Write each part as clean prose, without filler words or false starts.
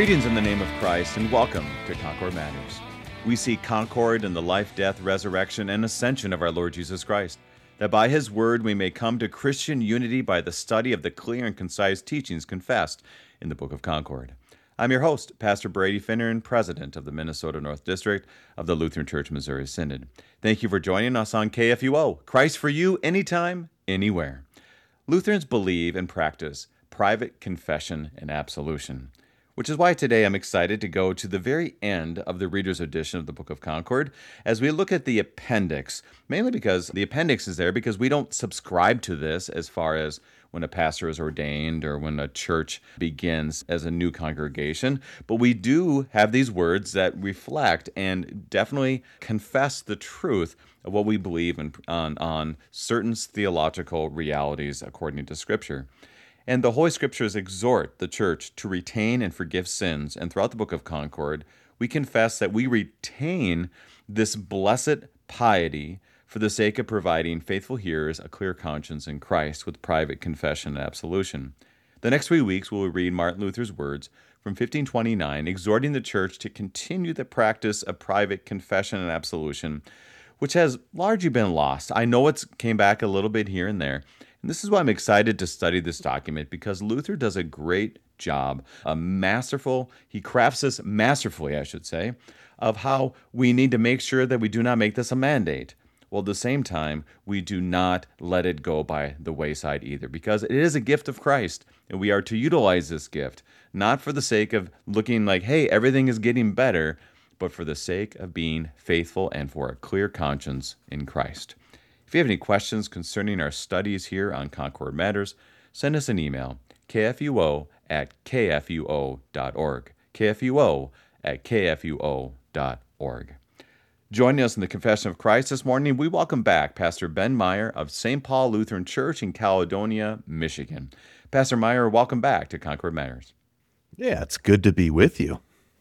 Greetings in the name of Christ and welcome to Concord Matters. We seek concord in the life, death, resurrection, and ascension of our Lord Jesus Christ, that by His word we may come to Christian unity by the study of the clear and concise teachings confessed in the Book of Concord. I'm your host, Pastor Brady Finneran, President of the Minnesota North District of the Lutheran Church Missouri Synod. Thank you for joining us on KFUO, Christ for you, anytime, anywhere. Lutherans believe and practice private confession and absolution, which is why today I'm excited to go to the very end of the Reader's Edition of the Book of Concord as we look at the appendix, mainly because the appendix is there because we don't subscribe to this as far as when a pastor is ordained or when a church begins as a new congregation, but we do have these words that reflect and definitely confess the truth of what we believe on certain theological realities according to Scripture. And the Holy Scriptures exhort the church to retain and forgive sins. And throughout the Book of Concord, we confess that we retain this blessed piety for the sake of providing faithful hearers a clear conscience in Christ with private confession and absolution. The next 3 weeks, we will read Martin Luther's words from 1529, exhorting the church to continue the practice of private confession and absolution, which has largely been lost. I know it's came back a little bit here and there. And this is why I'm excited to study this document, because Luther does a great job, he crafts this masterfully, I should say, of how we need to make sure that we do not make this a mandate. While at the same time, we do not let it go by the wayside either, because it is a gift of Christ, and we are to utilize this gift, not for the sake of looking like, hey, everything is getting better, but for the sake of being faithful and for a clear conscience in Christ. If you have any questions concerning our studies here on Concord Matters, send us an email, kfuo@kfuo.org, kfuo@kfuo.org. Joining us in the Confession of Christ this morning, we welcome back Pastor Ben Meyer of St. Paul Lutheran Church in Caledonia, Michigan. Pastor Meyer, welcome back to Concord Matters. Yeah, it's good to be with you.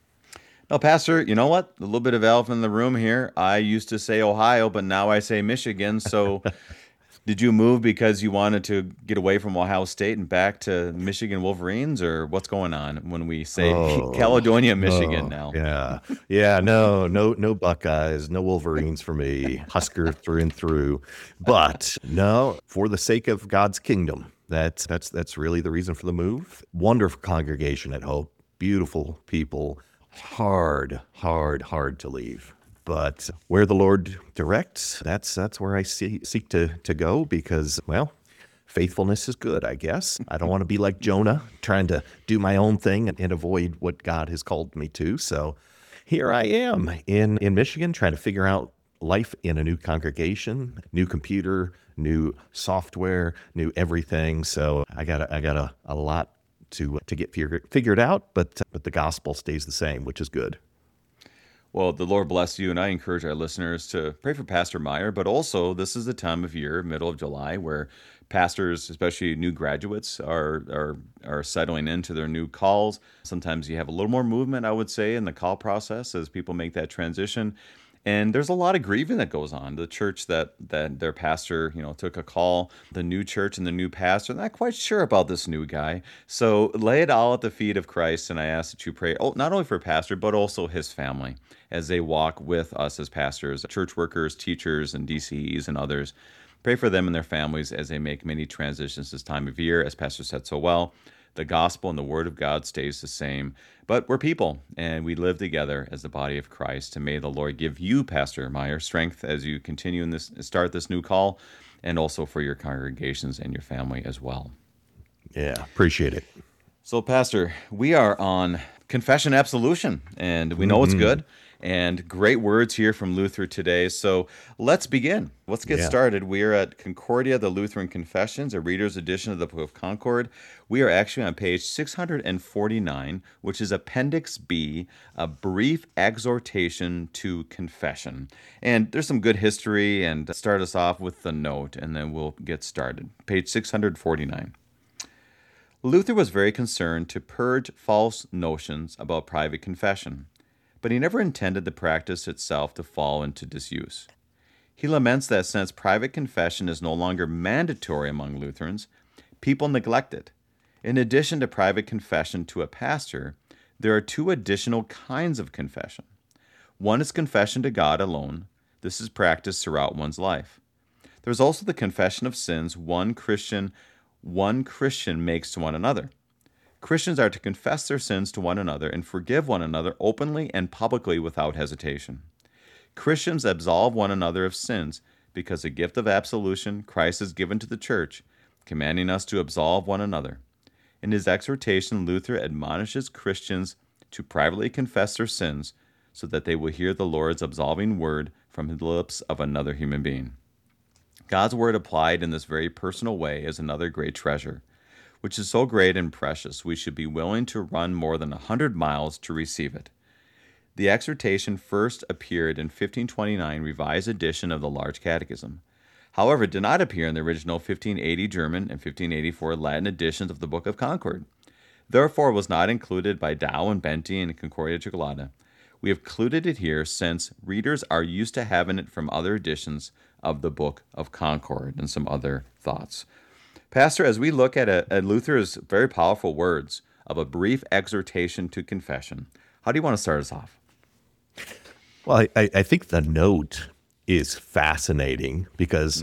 Now, Pastor, you know what? A little bit of elephant in the room here. I used to say Ohio, but now I say Michigan. So did you move because you wanted to get away from Ohio State and back to Michigan Wolverines, or what's going on when we say Caledonia, Michigan now? Yeah, no Buckeyes, no Wolverines for me, Husker through and through. But no, for the sake of God's kingdom, that's really the reason for the move. Wonderful congregation at Hope, beautiful people. Hard to leave. But where the Lord directs, that's where I seek to go because, well, faithfulness is good, I guess. I don't want to be like Jonah, trying to do my own thing and avoid what God has called me to. So here I am in Michigan trying to figure out life in a new congregation, new computer, new software, new everything. So I got a lot to get figured out, but the gospel stays the same, which is good. Well, the Lord bless you, and I encourage our listeners to pray for Pastor Meyer, but also this is the time of year, middle of July, where pastors, especially new graduates, are settling into their new calls. Sometimes you have a little more movement, I would say, in the call process as people make that transition. And there's a lot of grieving that goes on. The church that their pastor, took a call, the new church and the new pastor, not quite sure about this new guy. So lay it all at the feet of Christ, and I ask that you pray, not only for pastor, but also his family, as they walk with us as pastors, church workers, teachers, and DCEs and others. Pray for them and their families as they make many transitions this time of year, as Pastor said so well. The gospel and the word of God stays the same, but we're people, and we live together as the body of Christ. And may the Lord give you, Pastor Meyer, strength as you continue in start this new call, and also for your congregations and your family as well. Yeah, appreciate it. So, Pastor, we are on confession absolution, and we know it's good. And great words here from Luther today. So let's begin. Let's get started. We are at Concordia, the Lutheran Confessions, a Reader's Edition of the Book of Concord. We are actually on page 649, which is Appendix B, a brief exhortation to confession. And there's some good history, and start us off with the note, and then we'll get started. Page 649. Luther was very concerned to purge false notions about private confession, but he never intended the practice itself to fall into disuse. He laments that since private confession is no longer mandatory among Lutherans, people neglect it. In addition to private confession to a pastor, There are two additional kinds of confession. One is confession to God alone. This is practiced throughout one's life. There's also the confession of sins one Christian makes to one another. Christians are to confess their sins to one another and forgive one another openly and publicly without hesitation. Christians absolve one another of sins because the gift of absolution Christ has given to the church, commanding us to absolve one another. In his exhortation, Luther admonishes Christians to privately confess their sins so that they will hear the Lord's absolving word from the lips of another human being. God's word applied in this very personal way is another great treasure, which is so great and precious we should be willing to run more than 100 miles to receive it. The exhortation first appeared in 1529 revised edition of the Large Catechism. However, it did not appear in the original 1580 German and 1584 Latin editions of the Book of Concord. Therefore, it was not included by Dow and Benty in Concordia Tricolata. We have included it here since readers are used to having it from other editions of the Book of Concord and some other thoughts. Pastor, as we look at Luther's very powerful words of a brief exhortation to confession, how do you want to start us off? Well, I think the note is fascinating because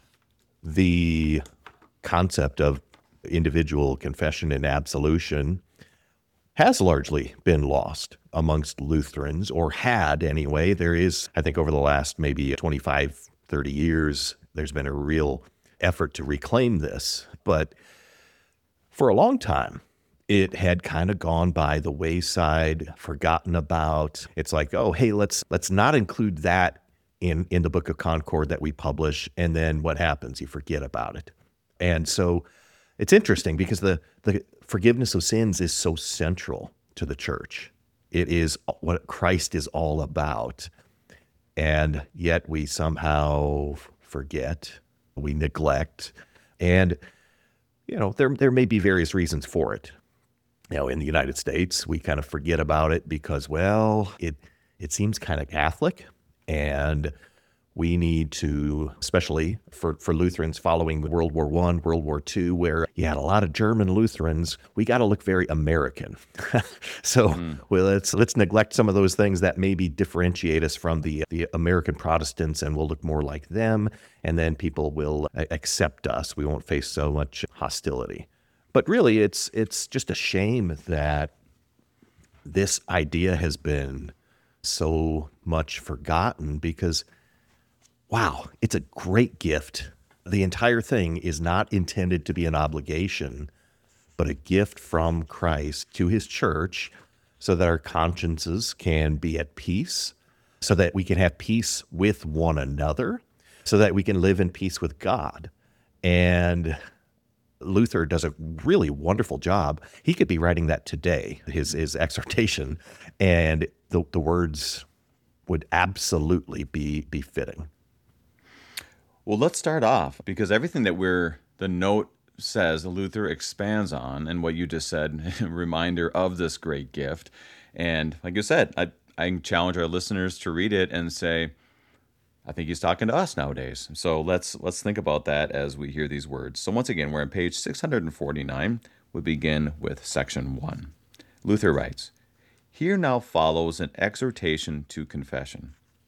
the concept of individual confession and absolution has largely been lost amongst Lutherans, or had anyway. There is, I think, over the last maybe 25, 30 years, there's been a real effort to reclaim this. But for a long time, it had kind of gone by the wayside, forgotten about. It's like, oh, hey, let's not include that in the Book of Concord that we publish. And then what happens? You forget about it. And so it's interesting because the forgiveness of sins is so central to the church. It is what Christ is all about. And yet we somehow forget, we neglect. And, there may be various reasons for it. In the United States, we kind of forget about it because, it seems kind of Catholic, and we need to, especially for Lutherans following World War I, World War II, where you had a lot of German Lutherans, we got to look very American. Let's neglect some of those things that maybe differentiate us from the American Protestants, and we'll look more like them, and then people will accept us. We won't face so much hostility. But really, it's just a shame that this idea has been so much forgotten because, wow, it's a great gift. The entire thing is not intended to be an obligation, but a gift from Christ to his church so that our consciences can be at peace, so that we can have peace with one another, so that we can live in peace with God. And Luther does a really wonderful job. He could be writing that today, his exhortation, and the words would absolutely be fitting. Well, let's start off because everything that the note says, Luther expands on, and what you just said, a reminder of this great gift. And like you said, I challenge our listeners to read it and say, I think he's talking to us nowadays. So let's think about that as we hear these words. So once again, we're on page 649. We begin with section 1. Luther writes, "Here now follows an exhortation to confession.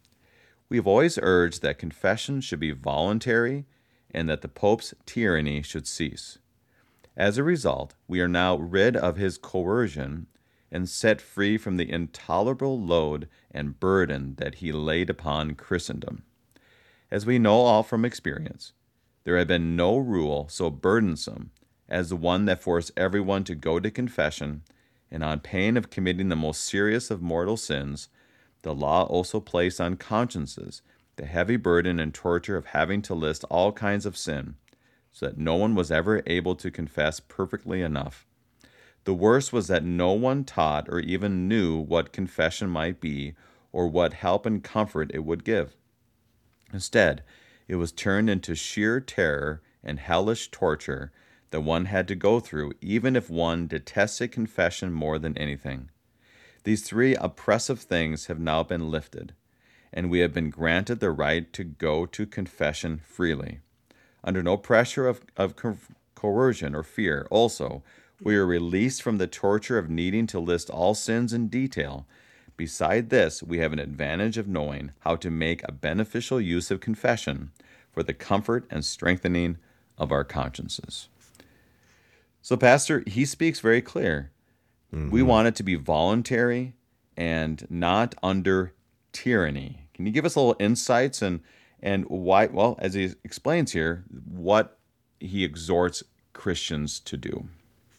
We have always urged that confession should be voluntary and that the Pope's tyranny should cease. As a result, we are now rid of his coercion and set free from the intolerable load and burden that he laid upon Christendom. As we know all from experience, there had been no rule so burdensome as the one that forced everyone to go to confession, and on pain of committing the most serious of mortal sins, the law also placed on consciences the heavy burden and torture of having to list all kinds of sin, so that no one was ever able to confess perfectly enough. The worst was that no one taught or even knew what confession might be or what help and comfort it would give. Instead, it was turned into sheer terror and hellish torture that one had to go through, even if one detested confession more than anything. These three oppressive things have now been lifted, and we have been granted the right to go to confession freely. Under no pressure of coercion or fear, also, We are released from the torture of needing to list all sins in detail. Beside this, we have an advantage of knowing how to make a beneficial use of confession for the comfort and strengthening of our consciences. So, Pastor, he speaks very clear. We want it to be voluntary and not under tyranny. Can you give us a little insights and why, well, as he explains here, what he exhorts Christians to do?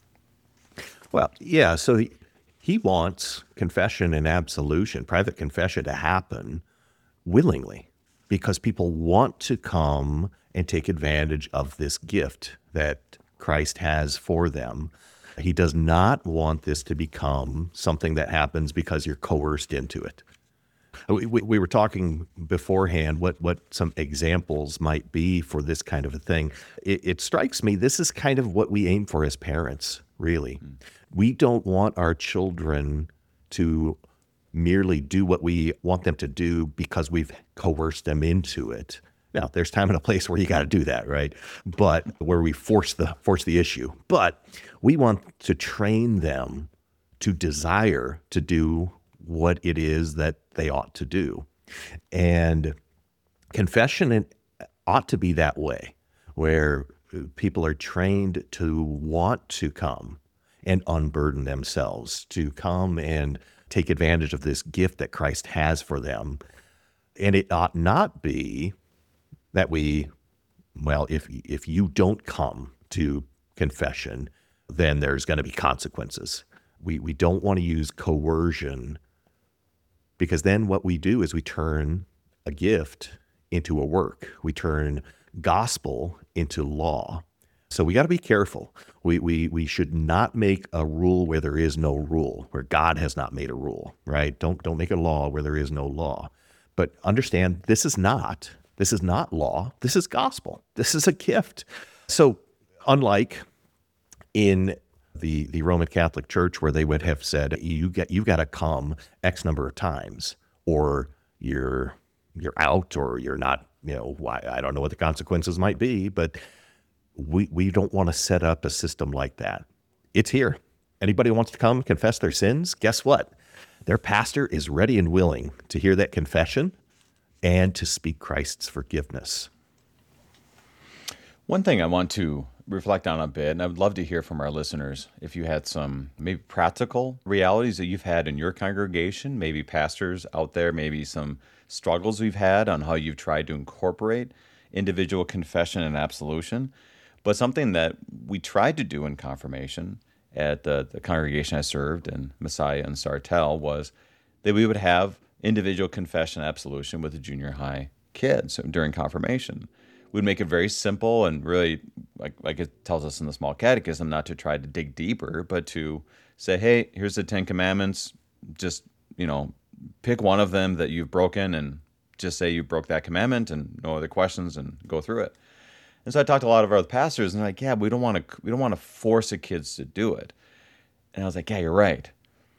Well, yeah. So he wants confession and absolution, private confession, to happen willingly because people want to come and take advantage of this gift that Christ has for them. He does not want this to become something that happens because you're coerced into it. We were talking beforehand what some examples might be for this kind of a thing. It strikes me this is kind of what we aim for as parents, really. We don't want our children to merely do what we want them to do because we've coerced them into it. Now, there's time and a place where you got to do that, right? But where we force the issue. But we want to train them to desire to do what it is that they ought to do. And confession ought to be that way, where people are trained to want to come and unburden themselves, to come and take advantage of this gift that Christ has for them. And it ought not be that if you don't come to confession, then there's going to be consequences. We don't want to use coercion, because then what we do is we turn a gift into a work. We turn gospel into law. So we got to be careful. We should not make a rule where there is no rule, where God has not made a rule, right? Don't make a law where there is no law. But understand, this is not law. This is gospel. This is a gift. So unlike in the Roman Catholic Church, where they would have said, you've got to come X number of times, or you're out, or you're not, why, I don't know what the consequences might be, but we don't want to set up a system like that. It's here. Anybody who wants to come confess their sins, guess what? Their pastor is ready and willing to hear that confession and to speak Christ's forgiveness. One thing I want to reflect on a bit, and I would love to hear from our listeners if you had some maybe practical realities that you've had in your congregation, maybe pastors out there, maybe some struggles we've had on how you've tried to incorporate individual confession and absolution. But something that we tried to do in confirmation at the congregation I served in Messiah and Sartell was that we would have individual confession and absolution with the junior high kids during confirmation. We'd make it very simple and really, like it tells us in the small catechism, not to try to dig deeper, but to say, hey, here's the 10 Commandments. Just, pick one of them that you've broken and just say you broke that commandment and no other questions and go through it. And so I talked to a lot of our other pastors and they're like, yeah, we don't want to force the kids to do it. And I was like, yeah, you're right.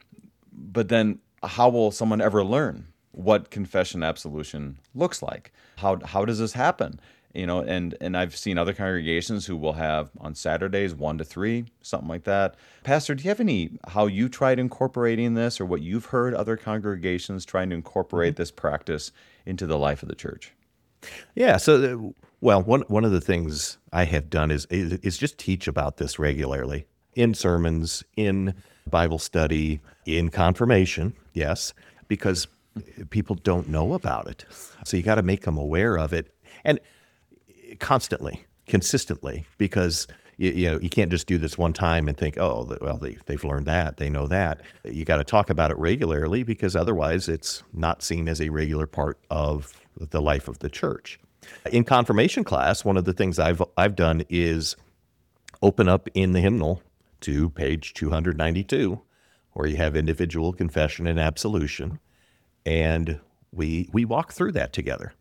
But then how will someone ever learn what confession absolution looks like? How does this happen? And I've seen other congregations who will have on Saturdays 1 to 3, something like that. Pastor, do you have how you tried incorporating this, or what you've heard other congregations trying to incorporate this practice into the life of the church? Yeah. So, one of the things I have done is just teach about this regularly in sermons, in Bible study, in confirmation. Yes, because people don't know about it. So you got to make them aware of it. And constantly, consistently, because you can't just do this one time and think, they've learned that, they know that. You got to talk about it regularly, because otherwise it's not seen as a regular part of the life of the church. In confirmation class, one of the things I've done is open up in the hymnal to page 292, where you have individual confession and absolution, and we walk through that together.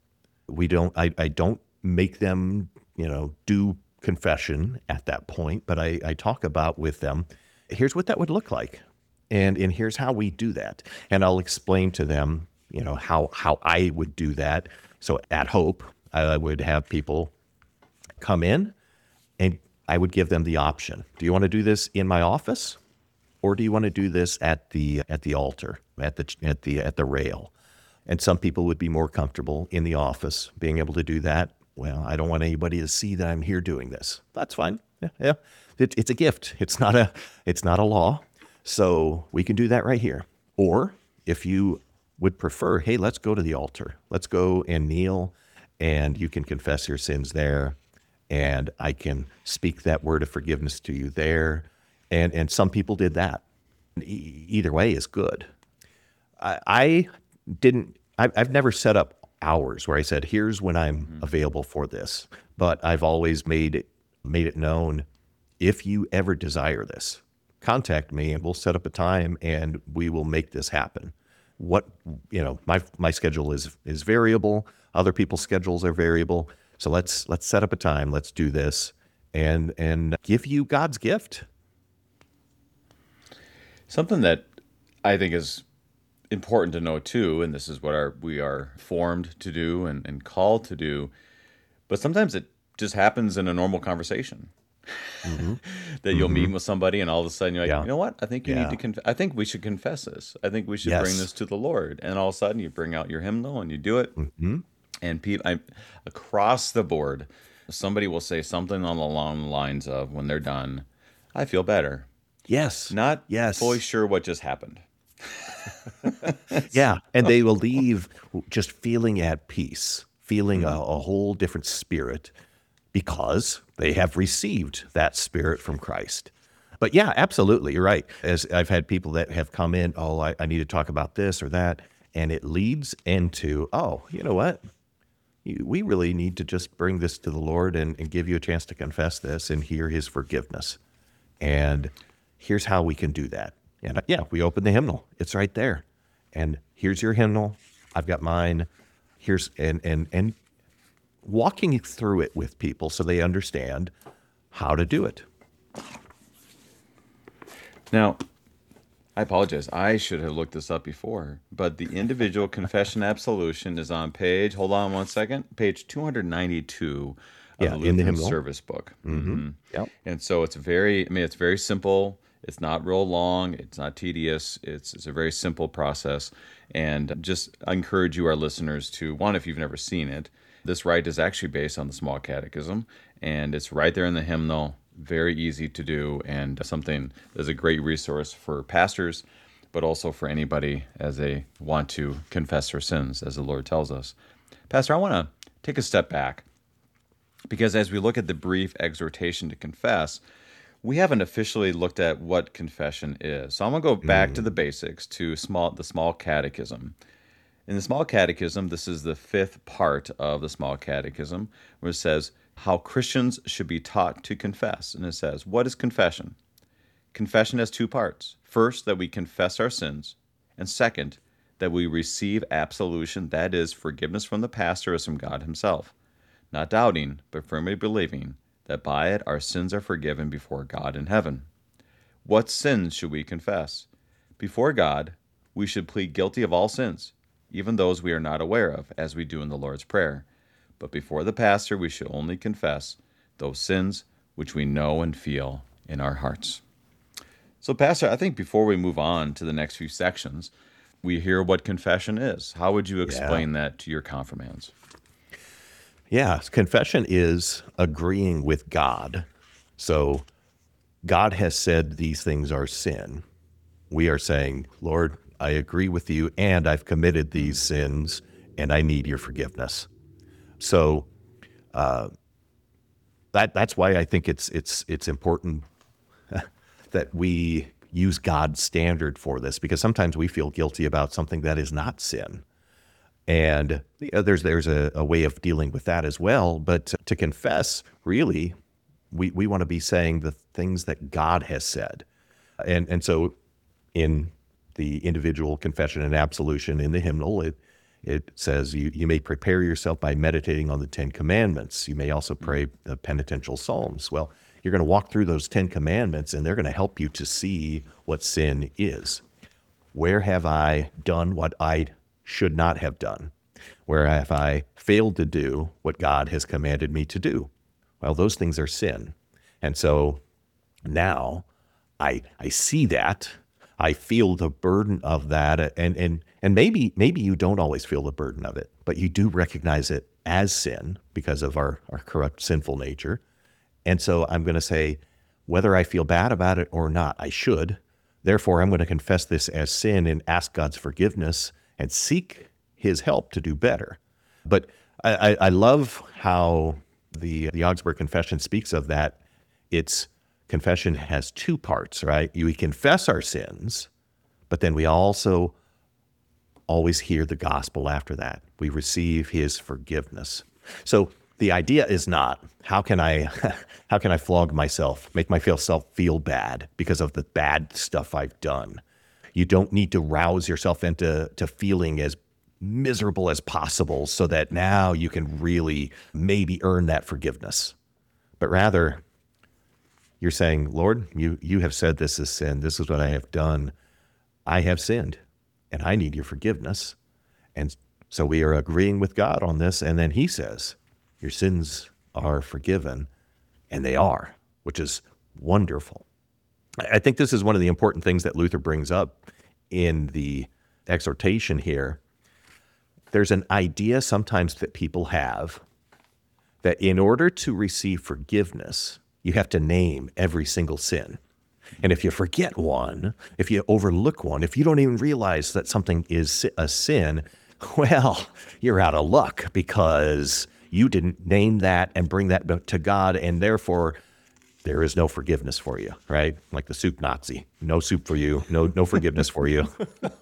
I don't make them, do confession at that point, but I talk about with them, here's what that would look like. And here's how we do that. And I'll explain to them, how I would do that. So at Hope, I would have people come in and I would give them the option. Do you want to do this in my office, or do you want to do this at the altar, at the rail? And some people would be more comfortable in the office being able to do that. Well, I don't want anybody to see that I'm here doing this. That's fine. Yeah. It's a gift. It's not a law. So we can do that right here. Or if you would prefer, hey, let's go to the altar. Let's go and kneel, and you can confess your sins there, and I can speak that word of forgiveness to you there. And some people did that. Either way is good. I've never set up hours where I said, here's when I'm available for this. But I've always made it known, if you ever desire this, contact me and we'll set up a time and we will make this happen. My schedule is variable. Other people's schedules are variable. So let's set up a time. Let's do this and give you God's gift. Something that I think is important to know too, and this is what we are formed to do and called to do, but sometimes it just happens in a normal conversation. That you'll meet with somebody and all of a sudden you're like, you know what? I think you need to I think we should confess this. I think we should bring this to the Lord. And all of a sudden you bring out your hymnal and you do it. And people across the board, somebody will say something along the lines of, when they're done, I feel better. Yes. Not fully sure what just happened. Yeah. And they will leave just feeling at peace, feeling a whole different spirit, because they have received that spirit from Christ. But yeah, absolutely. You're right. As I've had people that have come in, I need to talk about this or that. And it leads into, you know what? We really need to just bring this to the Lord and give you a chance to confess this and hear his forgiveness. And here's how we can do that. And we open the hymnal. It's right there. And here's your hymnal. I've got mine. Here's, and walking through it with people so they understand how to do it. Now, I apologize. I should have looked this up before, but the individual confession absolution is on page 292 of the in the Lutheran hymnal service book. Yep. And so it's very simple. It's not real long. It's not tedious. It's a very simple process. And just I encourage you, our listeners, to, one, if you've never seen it, this rite is actually based on the Small Catechism, and it's right there in the hymnal. Very easy to do, and something that's a great resource for pastors, but also for anybody as they want to confess their sins, as the Lord tells us. Pastor, I want to take a step back, because as we look at the brief exhortation to confess, we haven't officially looked at what confession is. So I'm going to go back to the basics, to the Small Catechism. In the Small Catechism, this is the fifth part of the Small Catechism, where it says how Christians should be taught to confess. And it says, what is confession? Confession has two parts. First, that we confess our sins. And second, that we receive absolution, that is, forgiveness from the pastor as from God himself. Not doubting, but firmly believing that by it our sins are forgiven before God in heaven. What sins should we confess? Before God, we should plead guilty of all sins, even those we are not aware of, as we do in the Lord's Prayer. But before the pastor, we should only confess those sins which we know and feel in our hearts. So, Pastor, I think before we move on to the next few sections, we hear what confession is. How would you explain that to your confirmands? Yeah, confession is agreeing with God. So God has said these things are sin. We are saying, Lord, I agree with you, and I've committed these sins, and I need your forgiveness. So that's why I think it's important that we use God's standard for this, because sometimes we feel guilty about something that is not sin. And there's a way of dealing with that as well. But to confess, really, we want to be saying the things that God has said. And so in the individual confession and absolution in the hymnal, it says you may prepare yourself by meditating on the Ten Commandments. You may also pray the penitential psalms. Well, you're going to walk through those 10 commandments, and they're going to help you to see what sin is. Where have I done what I should not have done? Where have I failed to do what God has commanded me to do? Well, those things are sin. And so now I see that. I feel the burden of that. And maybe you don't always feel the burden of it, but you do recognize it as sin because of our corrupt, sinful nature. And so I'm going to say, whether I feel bad about it or not, I should. Therefore, I'm going to confess this as sin and ask God's forgiveness and seek his help to do better. But I love how the Augsburg Confession speaks of that. Its confession has two parts, right? We confess our sins, but then we also always hear the gospel after that. We receive his forgiveness. So the idea is not, how can I flog myself, make myself feel bad because of the bad stuff I've done. You don't need to rouse yourself into feeling as miserable as possible so that now you can really maybe earn that forgiveness. But rather, you're saying, Lord, you have said this is sin. This is what I have done. I have sinned, and I need your forgiveness. And so we are agreeing with God on this. And then he says, your sins are forgiven, and they are, which is wonderful. I think this is one of the important things that Luther brings up in the exhortation here. There's an idea sometimes that people have that in order to receive forgiveness, you have to name every single sin. And if you forget one, if you overlook one, if you don't even realize that something is a sin, well, you're out of luck because you didn't name that and bring that to God, and therefore there is no forgiveness for you, right? Like the soup Nazi. No soup for you, no forgiveness for you.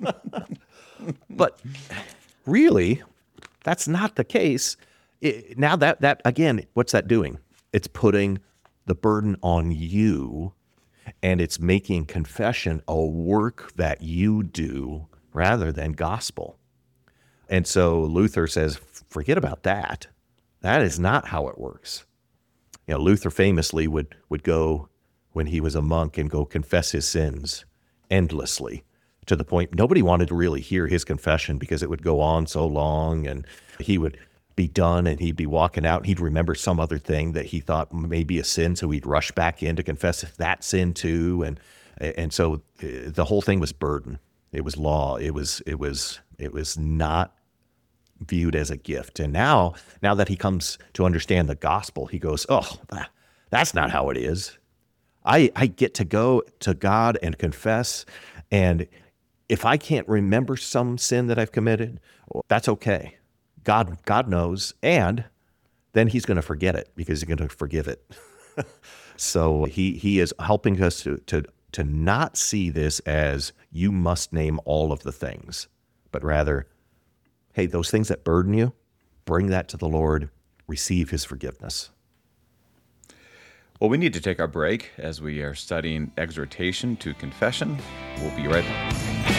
But really, that's not the case. Now that again, what's that doing? It's putting the burden on you, and it's making confession a work that you do rather than gospel. And so Luther says, forget about that. That is not how it works. You know, Luther famously would go when he was a monk and go confess his sins endlessly, to the point nobody wanted to really hear his confession because it would go on so long, and he would be done and he'd be walking out. He'd remember some other thing that he thought may be a sin, so he'd rush back in to confess that sin too. And so the whole thing was burden. It was law. It was not viewed as a gift. And now that he comes to understand the gospel, he goes, oh, that's not how it is. I get to go to God and confess, and if I can't remember some sin that I've committed, that's okay. God knows, and then he's going to forget it because he's going to forgive it. So he is helping us to not see this as you must name all of the things, but rather, hey, those things that burden you, bring that to the Lord, receive his forgiveness. Well, we need to take our break as we are studying Exhortation to Confession. We'll be right back.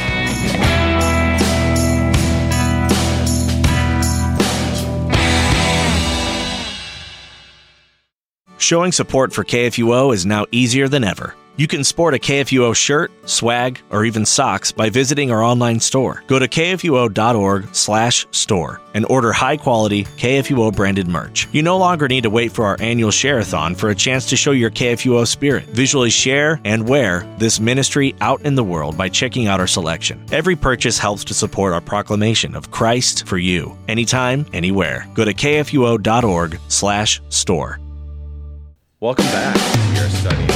Showing support for KFUO is now easier than ever. You can sport a KFUO shirt, swag, or even socks by visiting our online store. Go to kfuo.org/store and order high-quality KFUO-branded merch. You no longer need to wait for our annual share-a-thon for a chance to show your KFUO spirit. Visually share and wear this ministry out in the world by checking out our selection. Every purchase helps to support our proclamation of Christ for you, anytime, anywhere. Go to kfuo.org/store. Welcome back. We are studying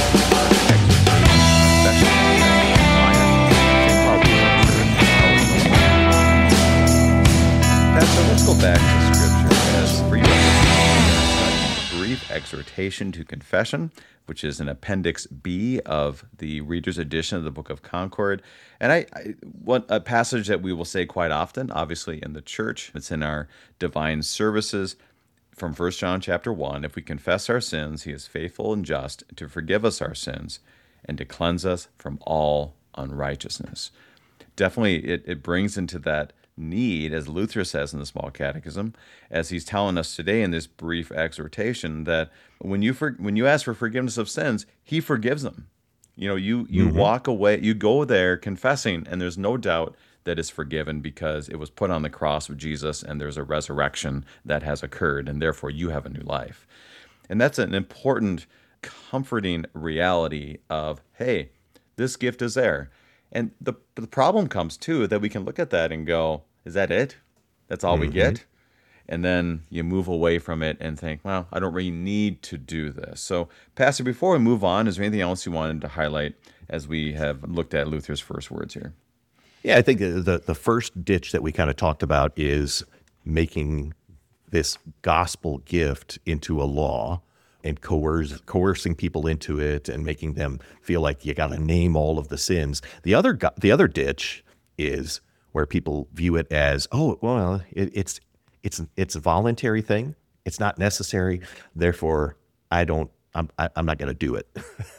so let's go back to Scripture as for you. We are studying Brief Exhortation to Confession, which is an Appendix B of the Reader's Edition of the Book of Concord. And I want a passage that we will say quite often, obviously in the church. It's in our divine services. From 1 John chapter 1, if we confess our sins, he is faithful and just to forgive us our sins and to cleanse us from all unrighteousness. Definitely, it brings into that need, as Luther says in the Small Catechism, as he's telling us today in this brief exhortation, that when you ask for forgiveness of sins, he forgives them. You know, you walk away, you go there confessing, and there's no doubt that is forgiven because it was put on the cross of Jesus and there's a resurrection that has occurred, and therefore you have a new life. And that's an important comforting reality of, hey, this gift is there. And the problem comes too that we can look at that and go, is that it? That's all we get? And then you move away from it and think, well, I don't really need to do this. So, Pastor, before we move on, is there anything else you wanted to highlight as we have looked at Luther's first words here? Yeah, I think the first ditch that we kind of talked about is making this gospel gift into a law and coercing people into it and making them feel like you got to name all of the sins. The other ditch is where people view it as, oh, well, it's a voluntary thing. It's not necessary. Therefore, I'm not going to do it.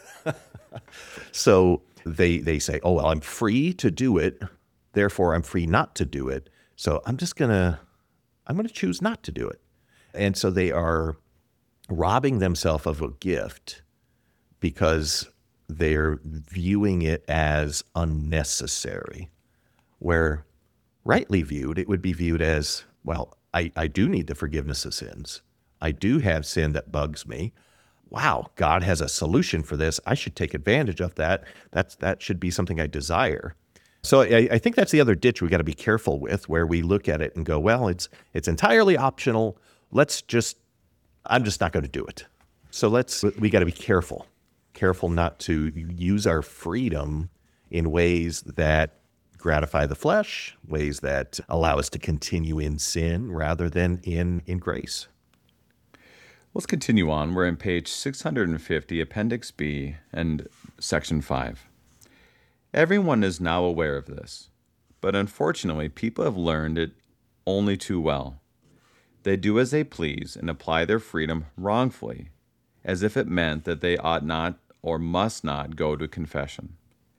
So they say, oh, well, I'm free to do it. Therefore, I'm free not to do it. So I'm going to choose not to do it. And so they are robbing themselves of a gift because they're viewing it as unnecessary, where rightly viewed, it would be viewed as, well, I do need the forgiveness of sins. I do have sin that bugs me. Wow, God has a solution for this. I should take advantage of that. That should be something I desire. So I think that's the other ditch we got to be careful with, where we look at it and go, well, it's entirely optional. I'm just not going to do it. So we got to be careful not to use our freedom in ways that gratify the flesh, ways that allow us to continue in sin rather than in grace. Let's continue on. We're in page 650, Appendix B, and Section 5. Everyone is now aware of this, but unfortunately, people have learned it only too well. They do as they please and apply their freedom wrongfully, as if it meant that they ought not or must not go to confession.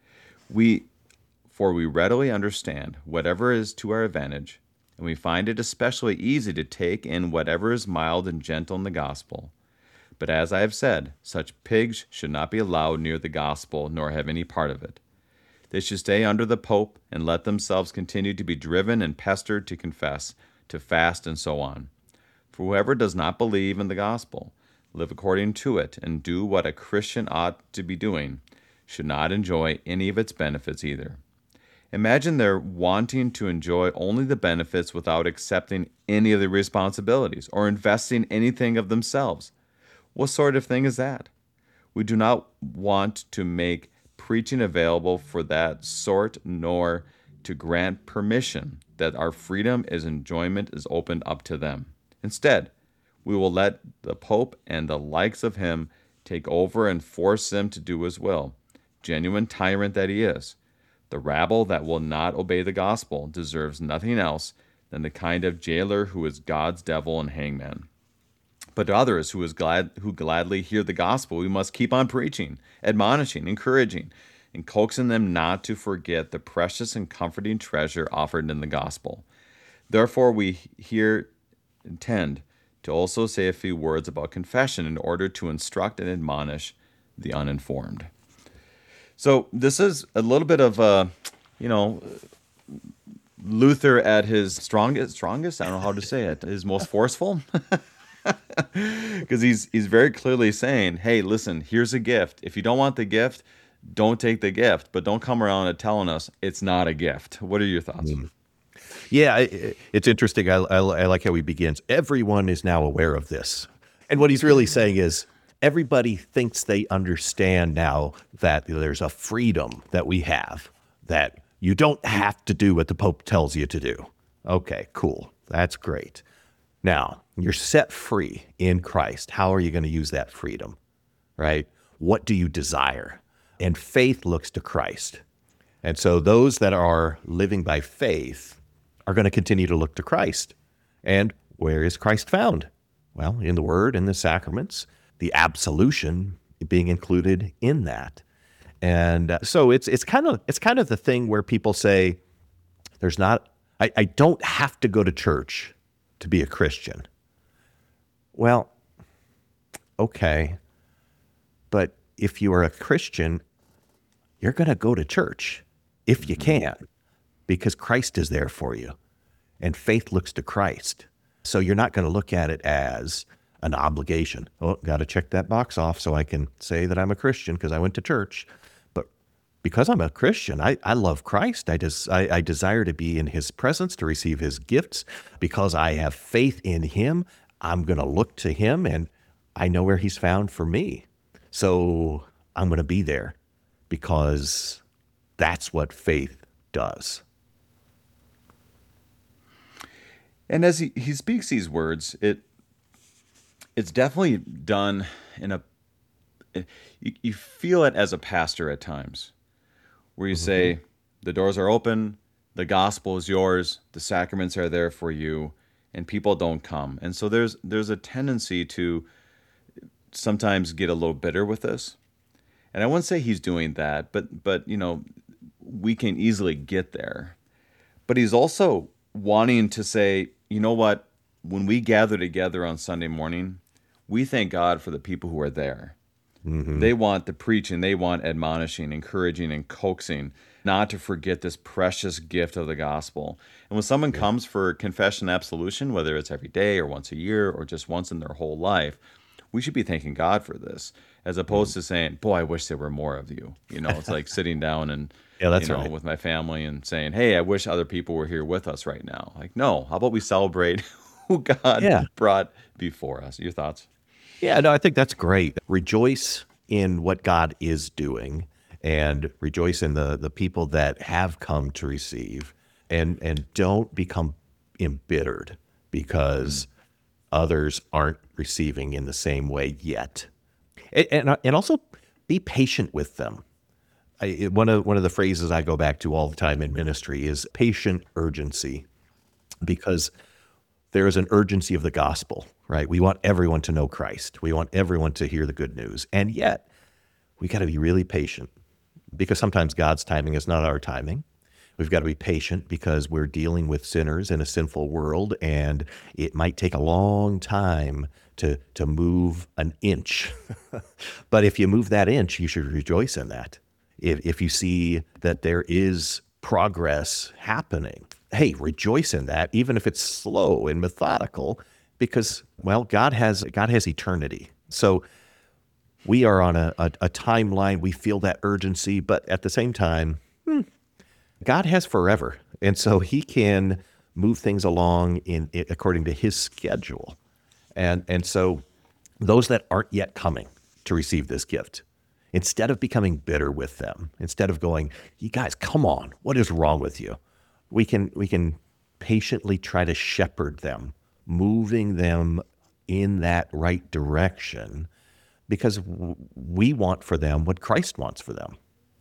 For we readily understand whatever is to our advantage, and we find it especially easy to take in whatever is mild and gentle in the gospel. But as I have said, such pigs should not be allowed near the gospel, nor have any part of it. They should stay under the Pope and let themselves continue to be driven and pestered to confess, to fast, and so on. For whoever does not believe in the gospel, live according to it, and do what a Christian ought to be doing, should not enjoy any of its benefits either. Imagine they're wanting to enjoy only the benefits without accepting any of the responsibilities or investing anything of themselves. What sort of thing is that? We do not want to make preaching available for that sort, nor to grant permission that our freedom as enjoyment is opened up to them. Instead, we will let the Pope and the likes of him take over and force them to do his will, genuine tyrant that he is. The rabble that will not obey the gospel deserves nothing else than the kind of jailer who is God's devil and hangman. But to others who gladly hear the gospel, we must keep on preaching, admonishing, encouraging, and coaxing them not to forget the precious and comforting treasure offered in the gospel. Therefore, we here intend to also say a few words about confession in order to instruct and admonish the uninformed. So this is a little bit of Luther at his strongest, I don't know how to say it, his most forceful. Because he's very clearly saying, hey, listen, here's a gift. If you don't want the gift, don't take the gift, but don't come around and telling us it's not a gift. What are your thoughts? Yeah, it's interesting. I like how he begins. Everyone is now aware of this. And what he's really saying is everybody thinks they understand now that there's a freedom that we have, that you don't have to do what the Pope tells you to do. Okay, cool. That's great. Now, you're set free in Christ. How are you going to use that freedom, right? What do you desire? And faith looks to Christ. And so those that are living by faith are going to continue to look to Christ. And where is Christ found? Well, in the Word, in the sacraments, the absolution being included in that. And so it's kind of the thing where people say, I don't have to go to church to be a Christian. Well, okay, but if you are a Christian, you're going to go to church if you can, because Christ is there for you, and faith looks to Christ. So you're not going to look at it as an obligation. Oh, got to check that box off so I can say that I'm a Christian because I went to church. But because I'm a Christian, I love Christ. I desire to be in his presence, to receive his gifts. Because I have faith in him, I'm going to look to him, and I know where he's found for me. So I'm going to be there because that's what faith does. And as he speaks these words, it's definitely done in a, you feel it as a pastor at times, where you say, the doors are open, the gospel is yours, the sacraments are there for you, and people don't come. And so there's a tendency to sometimes get a little bitter with this. And I wouldn't say he's doing that, but we can easily get there. But he's also wanting to say, you know what? When we gather together on Sunday morning, we thank God for the people who are there. Mm-hmm. They want the preaching, they want admonishing, encouraging, and coaxing, not to forget this precious gift of the gospel. And when someone comes for confession and absolution, whether it's every day or once a year or just once in their whole life, we should be thanking God for this, as opposed to saying, boy, I wish there were more of you. It's like sitting down and right. with my family and saying, hey, I wish other people were here with us right now. Like, no, how about we celebrate who God brought before us? Your thoughts? Yeah, no, I think that's great. Rejoice in what God is doing and rejoice in the people that have come to receive, and don't become embittered because others aren't receiving in the same way yet. And also be patient with them. One of the phrases I go back to all the time in ministry is patient urgency, because there is an urgency of the gospel, right? We want everyone to know Christ. We want everyone to hear the good news. And yet, we got to be really patient, because sometimes God's timing is not our timing. We've got to be patient because we're dealing with sinners in a sinful world, and it might take a long time to move an inch. But if you move that inch, you should rejoice in that. If you see that there is progress happening, hey, rejoice in that, even if it's slow and methodical, because, well, God has eternity. So we are on a timeline. We feel that urgency, but at the same time, God has forever. And so he can move things along according to his schedule. And so those that aren't yet coming to receive this gift, instead of becoming bitter with them, instead of going, you guys, come on, what is wrong with you? We can patiently try to shepherd them, moving them in that right direction, because we want for them what Christ wants for them.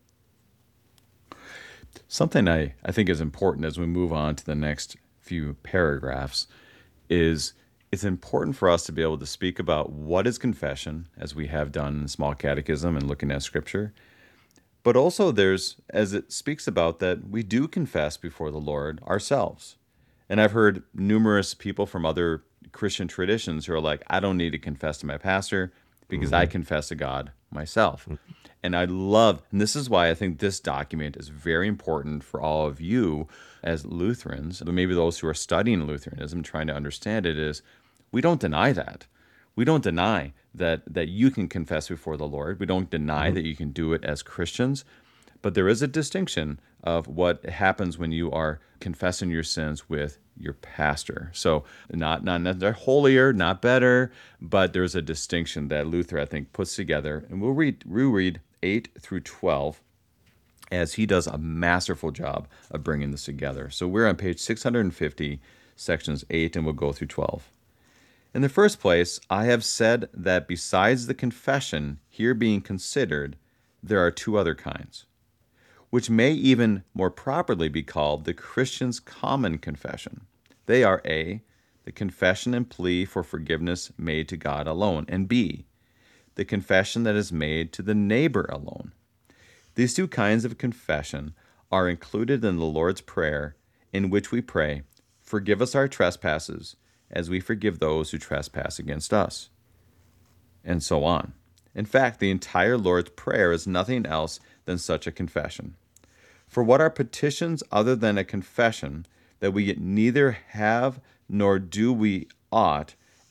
Something I think is important as we move on to the next few paragraphs is it's important for us to be able to speak about what is confession, as we have done in Small Catechism and looking at Scripture. But also as it speaks about that we do confess before the Lord ourselves. And I've heard numerous people from other Christian traditions who are like, I don't need to confess to my pastor because I confess to God myself. And and this is why I think this document is very important for all of you as Lutherans, but maybe those who are studying Lutheranism, trying to understand it, is we don't deny that. We don't deny that you can confess before the Lord. We don't deny that you can do it as Christians. But there is a distinction of what happens when you are confessing your sins with your pastor. So not they're holier, not better, but there's a distinction that Luther, I think, puts together. And we'll reread 8 through 12, as he does a masterful job of bringing this together. So we're on page 650, sections 8, and we'll go through 12. In the first place, I have said that besides the confession here being considered, there are two other kinds, which may even more properly be called the Christian's common confession. They are A, the confession and plea for forgiveness made to God alone, and B, the confession that is made to the neighbor alone. These two kinds of confession are included in the Lord's Prayer, in which we pray, "Forgive us our trespasses, as we forgive those who trespass against us," and so on. In fact, the entire Lord's Prayer is nothing else than such a confession. For what are petitions other than a confession that we neither have nor do we ought,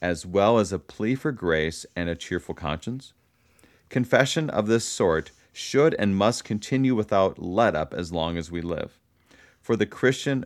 as well as a plea for grace and a cheerful conscience? Confession of this sort should and must continue without let-up as long as we live. For the Christian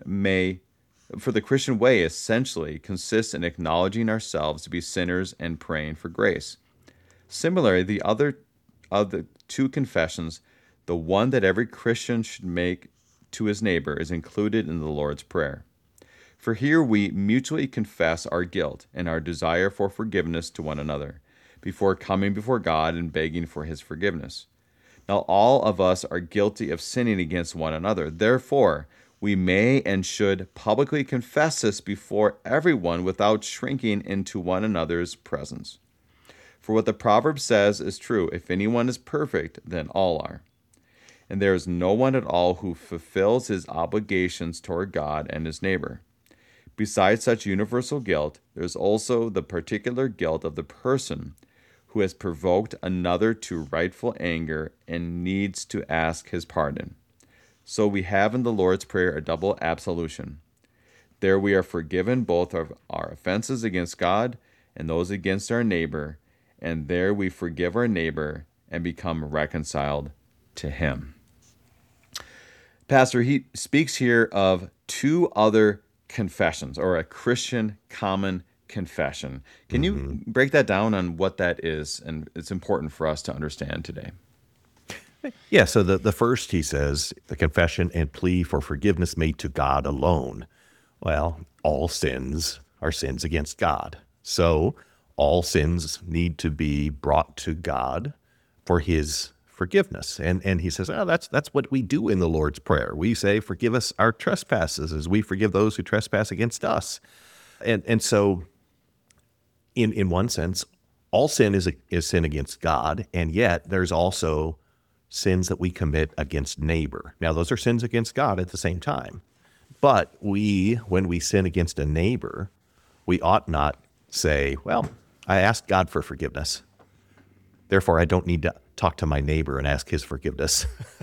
way essentially consists in acknowledging ourselves to be sinners and praying for grace. Similarly, the other of the two confessions, the one that every Christian should make to his neighbor, is included in the Lord's Prayer. For here we mutually confess our guilt and our desire for forgiveness to one another, before coming before God and begging for his forgiveness. Now all of us are guilty of sinning against one another. Therefore, we may and should publicly confess this before everyone without shrinking into one another's presence. For what the proverb says is true: if anyone is perfect, then all are. And there is no one at all who fulfills his obligations toward God and his neighbor. Besides such universal guilt, there is also the particular guilt of the person who has provoked another to rightful anger and needs to ask his pardon. So we have in the Lord's Prayer a double absolution. There we are forgiven both of our offenses against God and those against our neighbor, and there we forgive our neighbor and become reconciled to him. Pastor, he speaks here of two other confessions, or a Christian common confession. Can you break that down on what that is? And it's important for us to understand today. Yeah, so the first, he says, the confession and plea for forgiveness made to God alone. Well, all sins are sins against God. So all sins need to be brought to God for his forgiveness. And he says, that's what we do in the Lord's Prayer. We say, forgive us our trespasses as we forgive those who trespass against us. And so in one sense, all sin is sin against God, and yet there's also sins that we commit against neighbor. Now, those are sins against God at the same time. But when we sin against a neighbor, we ought not say, well, I asked God for forgiveness, therefore I don't need to talk to my neighbor and ask his forgiveness.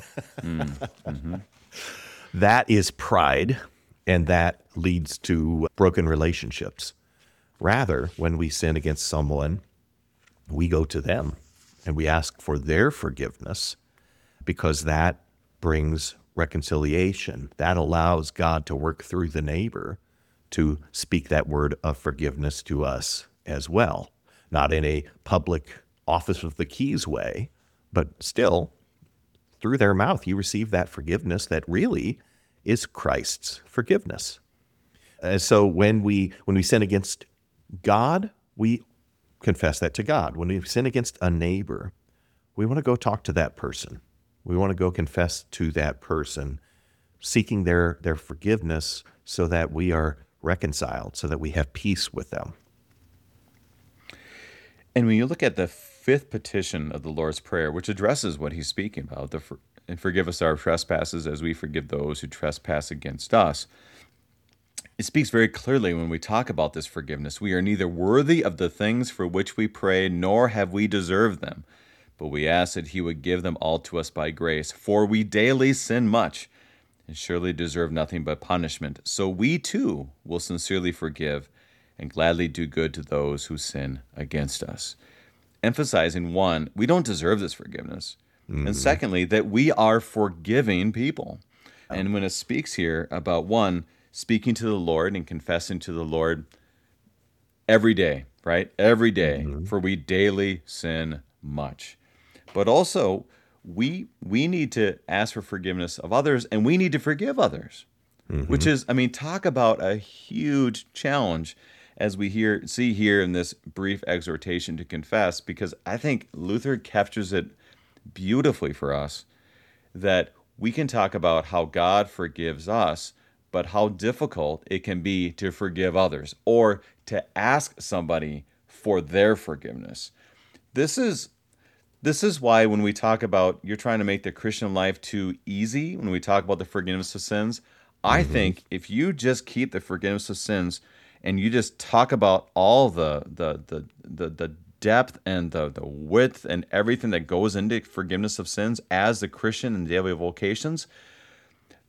That is pride, and that leads to broken relationships. Rather, when we sin against someone, we go to them and we ask for their forgiveness, because that brings reconciliation. That allows God to work through the neighbor to speak that word of forgiveness to us as well. Not in a public office of the keys way, but still, through their mouth, you receive that forgiveness that really is Christ's forgiveness. So when we sin against God, we confess that to God. When we sin against a neighbor, we want to go talk to that person. We want to go confess to that person, seeking their forgiveness so that we are reconciled, so that we have peace with them. And when you look at the fifth petition of the Lord's Prayer, which addresses what he's speaking about, and forgive us our trespasses as we forgive those who trespass against us, it speaks very clearly when we talk about this forgiveness. We are neither worthy of the things for which we pray, nor have we deserved them. But we ask that he would give them all to us by grace. For we daily sin much, and surely deserve nothing but punishment. So we too will sincerely forgive and gladly do good to those who sin against us. Emphasizing, one, we don't deserve this forgiveness. And secondly, that we are forgiving people. And when it speaks here about, one, speaking to the Lord and confessing to the Lord every day, right? Every day, for we daily sin much. But also, we need to ask for forgiveness of others, and we need to forgive others, which is, talk about a huge challenge as we see here in this brief exhortation to confess, because I think Luther captures it beautifully for us, that we can talk about how God forgives us, but how difficult it can be to forgive others or to ask somebody for their forgiveness. This is why when we talk about you're trying to make the Christian life too easy, when we talk about the forgiveness of sins, I think if you just keep the forgiveness of sins and you just talk about all the depth and the width and everything that goes into forgiveness of sins as the Christian and daily vocations,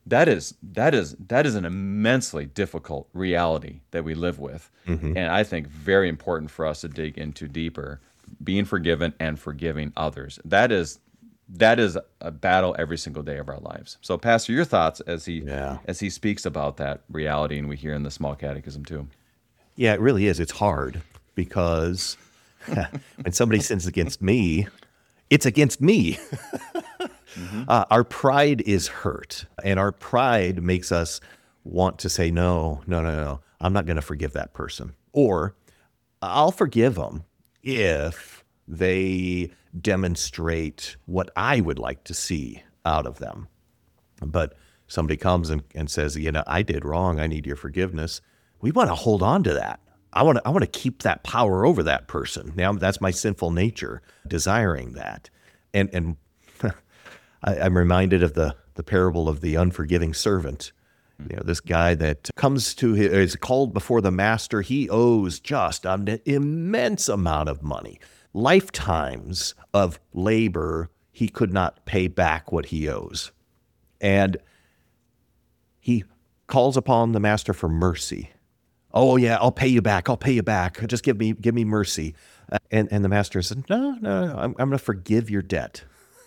that is an immensely difficult reality that we live with, and I think very important for us to dig into deeper. Being forgiven and forgiving others. That is a battle every single day of our lives. So, Pastor, your thoughts as he speaks about that reality, and we hear in the Small Catechism too. Yeah, it really is. It's hard because when somebody sins against me, it's against me. Our pride is hurt, and our pride makes us want to say, no, I'm not going to forgive that person. Or I'll forgive them if they demonstrate what I would like to see out of them. But somebody comes and says, I did wrong. I need your forgiveness. We want to hold on to that. I want to keep that power over that person. Now, that's my sinful nature, desiring that. And I'm reminded of the parable of the unforgiving servant. This guy that is called before the master. He owes just an immense amount of money. Lifetimes of labor, he could not pay back what he owes. And he calls upon the master for mercy. Oh yeah, I'll pay you back. Just give me mercy. And the master said, no, I'm going to forgive your debt.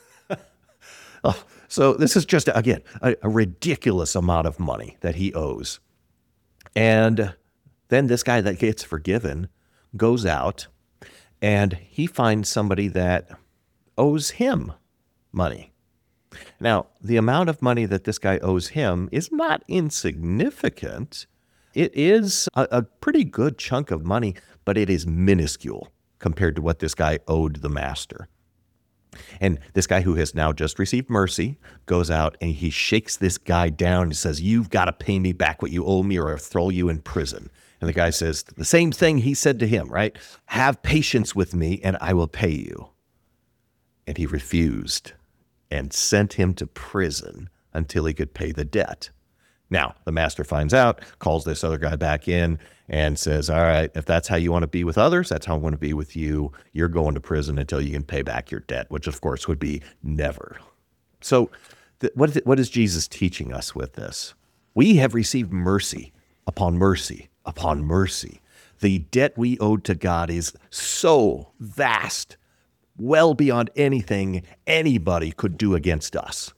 So this is just, again, a ridiculous amount of money that he owes. And then this guy that gets forgiven goes out and he finds somebody that owes him money. Now, the amount of money that this guy owes him is not insignificant. It is a pretty good chunk of money, but it is minuscule compared to what this guy owed the master. And this guy who has now just received mercy goes out and he shakes this guy down and says, you've got to pay me back what you owe me or I'll throw you in prison. And the guy says the same thing he said to him, right? Have patience with me and I will pay you. And he refused and sent him to prison until he could pay the debt. Now, the master finds out, calls this other guy back in and says, all right, if that's how you want to be with others, that's how I want to be with you. You're going to prison until you can pay back your debt, which of course would be never. So what is Jesus teaching us with this? We have received mercy upon mercy upon mercy. The debt we owed to God is so vast, well beyond anything anybody could do against us.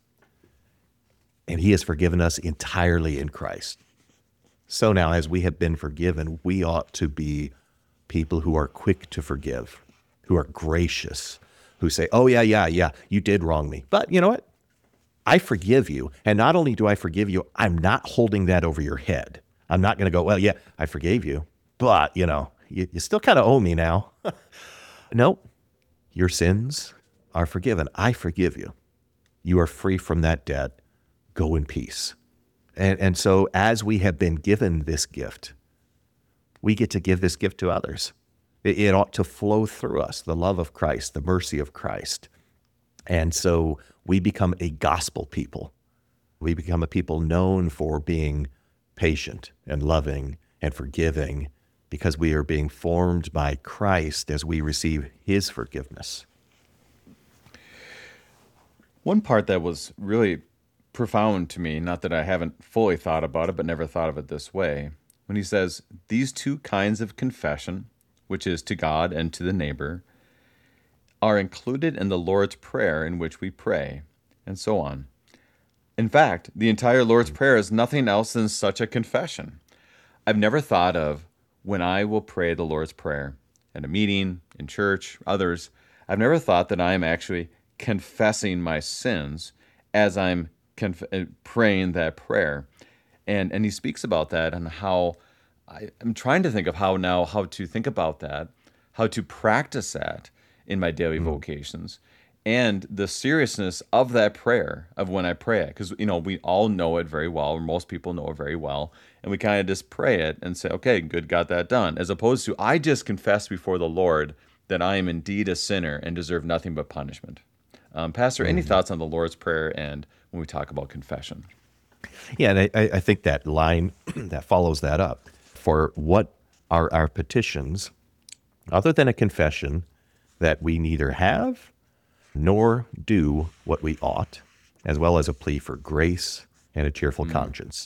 And he has forgiven us entirely in Christ. So now, as we have been forgiven, we ought to be people who are quick to forgive, who are gracious, who say, oh, yeah, you did wrong me. But you know what? I forgive you. And not only do I forgive you, I'm not holding that over your head. I'm not going to go, well, yeah, I forgave you, but, you still kind of owe me now. No, your sins are forgiven. I forgive you. You are free from that debt. Go in peace. And so as we have been given this gift, we get to give this gift to others. It ought to flow through us, the love of Christ, the mercy of Christ. And so we become a gospel people. We become a people known for being patient and loving and forgiving because we are being formed by Christ as we receive his forgiveness. One part that was really profound to me, not that I haven't fully thought about it, but never thought of it this way, when he says, these two kinds of confession, which is to God and to the neighbor, are included in the Lord's Prayer in which we pray, and so on. In fact, the entire Lord's Prayer is nothing else than such a confession. I've never thought of when I will pray the Lord's Prayer at a meeting, in church, others, I've never thought that I am actually confessing my sins as I'm praying that prayer. And he speaks about that and how I'm trying to think of how to think about that, how to practice that in my daily vocations, and the seriousness of that prayer, of when I pray it. Because, we all know it very well, or most people know it very well, and we kind of just pray it and say, okay, good, got that done. As opposed to, I just confess before the Lord that I am indeed a sinner and deserve nothing but punishment. Pastor, any thoughts on the Lord's Prayer and when we talk about confession? Yeah, and I think that line that follows that up, for what are our petitions, other than a confession that we neither have nor do what we ought, as well as a plea for grace and a cheerful conscience.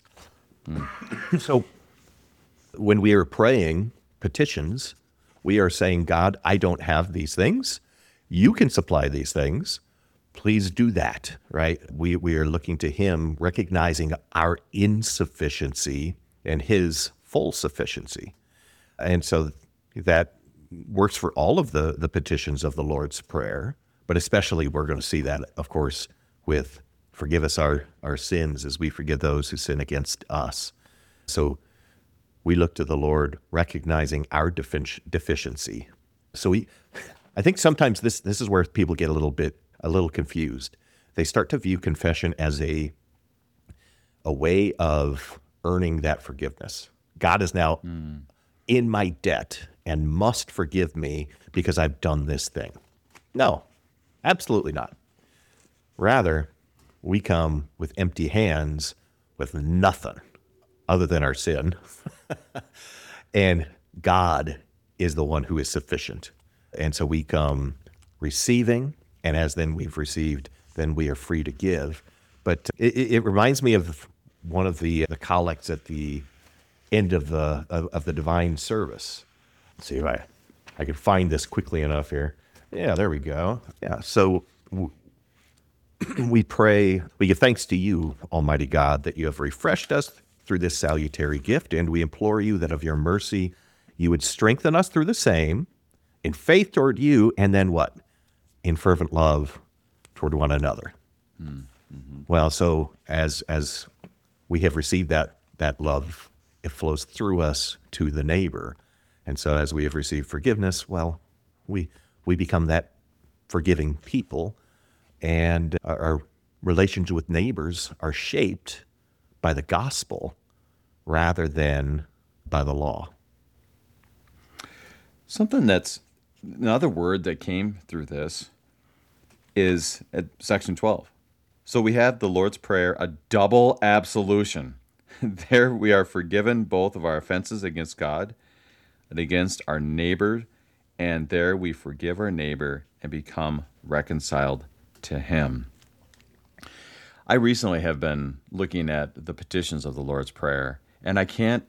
So when we are praying petitions, we are saying, God, I don't have these things. You can supply these things. Please do that, right? We are looking to him, recognizing our insufficiency and his full sufficiency. And so that works for all of the petitions of the Lord's Prayer, but especially we're going to see that, of course, with forgive us our sins as we forgive those who sin against us. So we look to the Lord recognizing our deficiency. So I think sometimes this is where people get a little confused. They start to view confession as a way of earning that forgiveness. God is now in my debt and must forgive me because I've done this thing. No, absolutely not. Rather, we come with empty hands with nothing other than our sin. And God is the one who is sufficient. And so we come receiving, and as then we've received, then we are free to give. But it reminds me of one of the collects at the end of the divine service. Let's see if I can find this quickly enough here. Yeah, there we go. Yeah, so we pray, we give thanks to you, Almighty God, that you have refreshed us through this salutary gift, and we implore you that of your mercy you would strengthen us through the same, in faith toward you, and then what? In fervent love toward one another. Mm-hmm. Well, so as we have received that love, it flows through us to the neighbor. And so as we have received forgiveness, well, we become that forgiving people, and our relations with neighbors are shaped by the gospel rather than by the law. Something that's another word that came through this is at section 12. So we have the Lord's Prayer, a double absolution. There we are forgiven both of our offenses against God and against our neighbor, and there we forgive our neighbor and become reconciled to him. I recently have been looking at the petitions of the Lord's Prayer, and I can't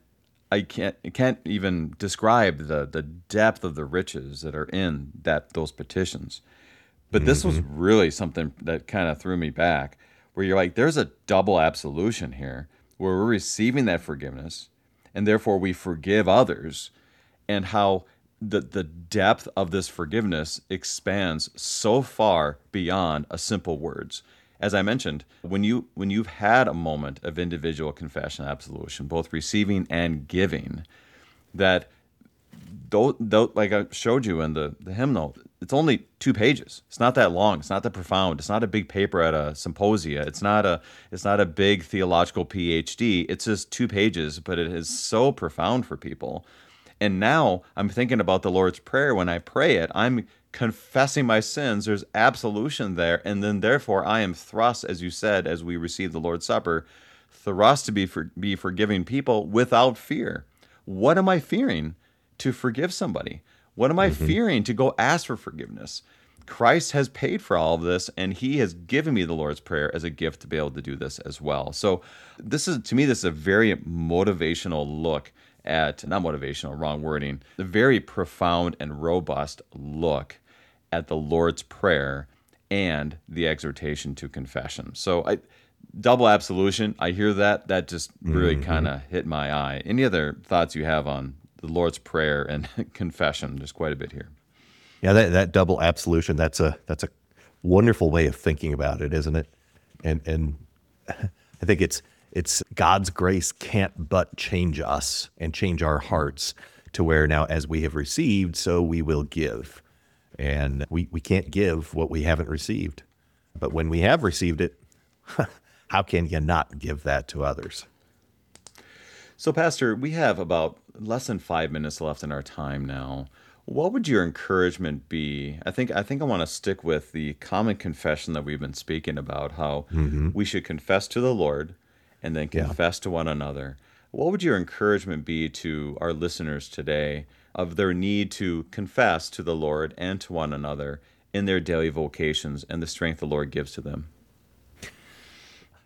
even describe the depth of the riches that are in those petitions. But this was really something that kind of threw me back, where you're like, there's a double absolution here, where we're receiving that forgiveness, and therefore we forgive others, and how the depth of this forgiveness expands so far beyond a simple words. As I mentioned, when you've had a moment of individual confession and absolution, both receiving and giving, that though like I showed you in the hymnal, it's only 2 pages. It's not that long. It's not that profound. It's not a big paper at a symposia. It's not a big theological PhD. It's just 2 pages, but it is so profound for people. And now I'm thinking about the Lord's Prayer. When I pray it, I'm confessing my sins. There's absolution there. And then therefore I am thrust, as you said, as we receive the Lord's Supper, thrust to be forgiving people without fear. What am I fearing? To forgive somebody. What am I fearing? To go ask for forgiveness. Christ has paid for all of this, and he has given me the Lord's Prayer as a gift to be able to do this as well. So this is a very motivational look at, not motivational, wrong wording, a very profound and robust look at the Lord's Prayer and the exhortation to confession. So double absolution, I hear that just really kind of hit my eye. Any other thoughts you have on the Lord's Prayer and confession? There's quite a bit here. Yeah, that double absolution, that's a wonderful way of thinking about it, isn't it? And I think it's God's grace can't but change us and change our hearts to where now as we have received, so we will give. And we can't give what we haven't received. But when we have received it, how can you not give that to others? So, Pastor, we have about less than 5 minutes left in our time now. What would your encouragement be? I think I want to stick with the common confession that we've been speaking about, how we should confess to the Lord and then confess to one another. What would your encouragement be to our listeners today of their need to confess to the Lord and to one another in their daily vocations and the strength the Lord gives to them?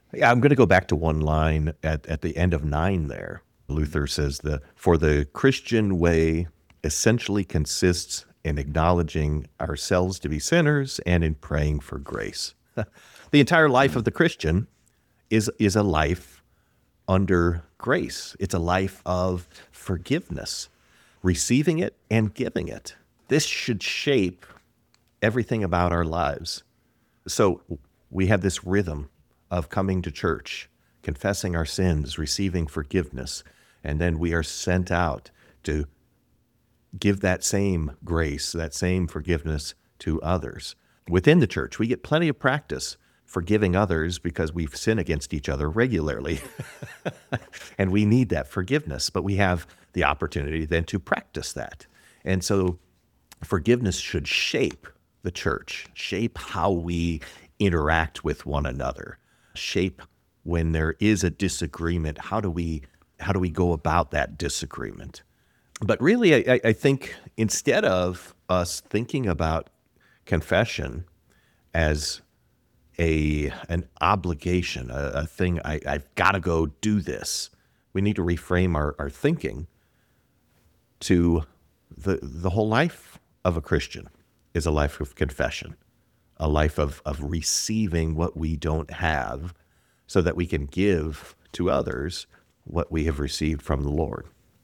Yeah, I'm going to go back to one line at the end of 9 there. Luther says, for the Christian way essentially consists in acknowledging ourselves to be sinners and in praying for grace. The entire life of the Christian is a life under grace. It's a life of forgiveness, receiving it and giving it. This should shape everything about our lives. So we have this rhythm of coming to church, confessing our sins, receiving forgiveness, and then we are sent out to give that same grace, that same forgiveness to others. Within the church, we get plenty of practice forgiving others because we sin against each other regularly. And we need that forgiveness, but we have the opportunity then to practice that. And so forgiveness should shape the church, shape how we interact with one another, shape when there is a disagreement, how do we go about that disagreement? But really, I think instead of us thinking about confession as an obligation, a thing, I've got to go do this, we need to reframe our thinking to the whole life of a Christian is a life of confession, a life of receiving what we don't have so that we can give to others what we have received from the Lord.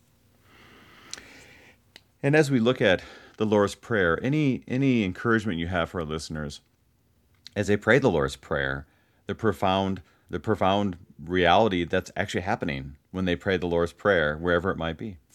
And as we look at the Lord's Prayer, any encouragement you have for our listeners as they pray the Lord's Prayer, the profound reality that's actually happening when they pray the Lord's Prayer, wherever it might be?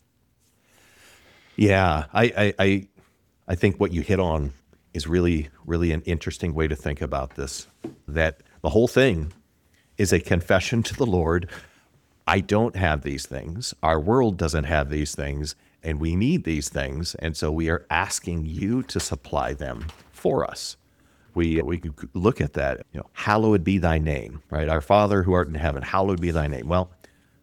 Yeah, I think what you hit on is really, really an interesting way to think about this, that the whole thing is a confession to the Lord. I don't have these things. Our world doesn't have these things, and we need these things. And so we are asking you to supply them for us. We could look at that, hallowed be thy name, right? Our Father who art in heaven, hallowed be thy name. Well,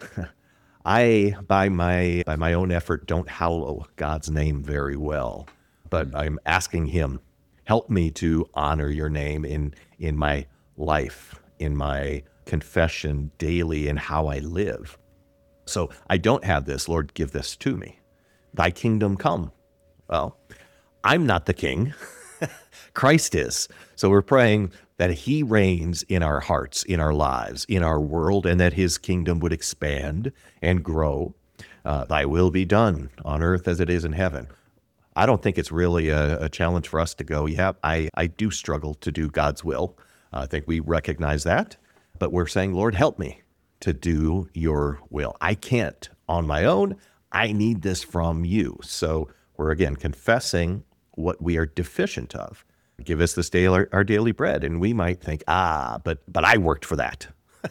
I, by my own effort, don't hallow God's name very well, but I'm asking him, help me to honor your name in my life, in my confession daily, in how I live. So I don't have this. Lord, give this to me. Thy kingdom come. Well, I'm not the king. Christ is. So we're praying that he reigns in our hearts, in our lives, in our world, and that his kingdom would expand and grow. Thy will be done on earth as it is in heaven. I don't think it's really a challenge for us to go, yeah, I do struggle to do God's will. I think we recognize that. But we're saying, Lord, help me to do your will. I can't on my own. I need this from you. So we're, again, confessing what we are deficient of. Give us this day our daily bread. And we might think, but I worked for that.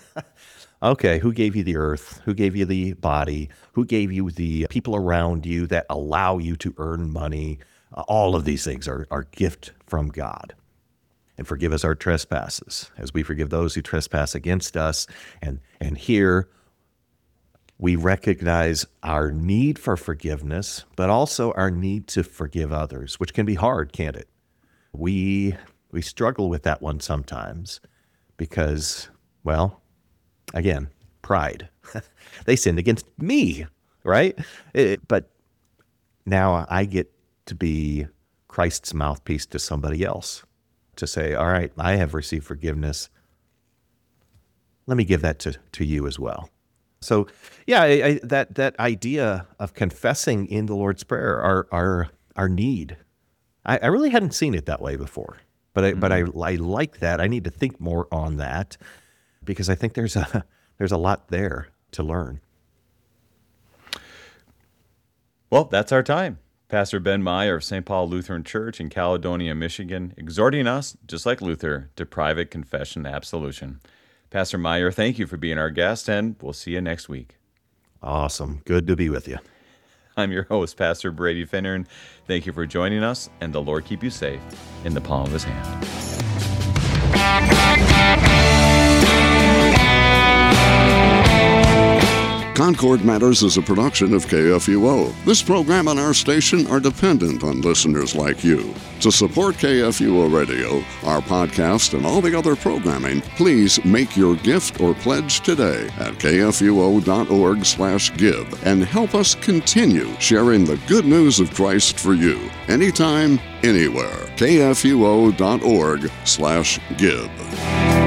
Okay, who gave you the earth? Who gave you the body? Who gave you the people around you that allow you to earn money? All of these things are gift from God. And forgive us our trespasses as we forgive those who trespass against us. And here we recognize our need for forgiveness, but also our need to forgive others, which can be hard, can't it? We struggle with that one sometimes because, well, again, pride. They sinned against me, right? But now I get to be Christ's mouthpiece to somebody else to say, all right, I have received forgiveness. Let me give that to you as well. So, yeah, that idea of confessing in the Lord's Prayer our need, I really hadn't seen it that way before. But I like that. I need to think more on that because I think there's a lot there to learn. Well, that's our time. Pastor Ben Meyer of St. Paul Lutheran Church in Caledonia, Michigan, exhorting us, just like Luther, to private confession absolution. Pastor Meyer, thank you for being our guest, and we'll see you next week. Awesome. Good to be with you. I'm your host, Pastor Brady Finnern. Thank you for joining us, and the Lord keep you safe in the palm of his hand. Concord Matters is a production of KFUO. This program and our station are dependent on listeners like you. To support KFUO Radio, our podcast, and all the other programming, please make your gift or pledge today at kfuo.org/give and help us continue sharing the good news of Christ for you, anytime, anywhere. kfuo.org/give.